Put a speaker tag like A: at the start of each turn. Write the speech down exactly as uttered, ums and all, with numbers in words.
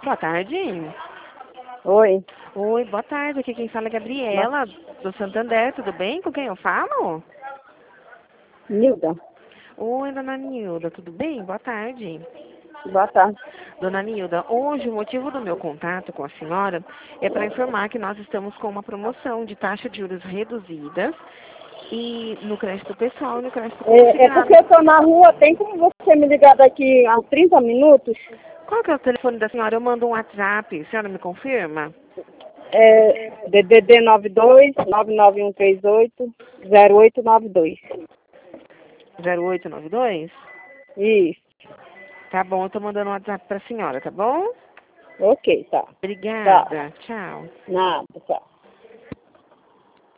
A: boa tarde.
B: Oi.
A: Oi, boa tarde. Aqui quem fala é Gabriela, do Santander. Tudo bem? Com quem eu falo?
B: Nilda.
A: Oi, dona Nilda. Tudo bem? Boa tarde.
B: Boa tarde.
A: Dona Nilda, hoje o motivo do meu contato com a senhora é para informar que nós estamos com uma promoção de taxa de juros reduzidas e no crédito pessoal e no crédito
B: É, é
A: consignado.
B: porque eu tô na rua, tem como você me ligar daqui a trinta minutos?
A: Qual que é o telefone da senhora? Eu mando um WhatsApp. A senhora me confirma?
B: É D D D nove dois nove nove um três oito zero oito nove dois.
A: zero oito nove dois?
B: Isso.
A: Tá bom, eu tô mandando um WhatsApp pra senhora, tá bom?
B: Ok, tá. Tá.
A: Obrigada. Tchau.
B: Nada, tá.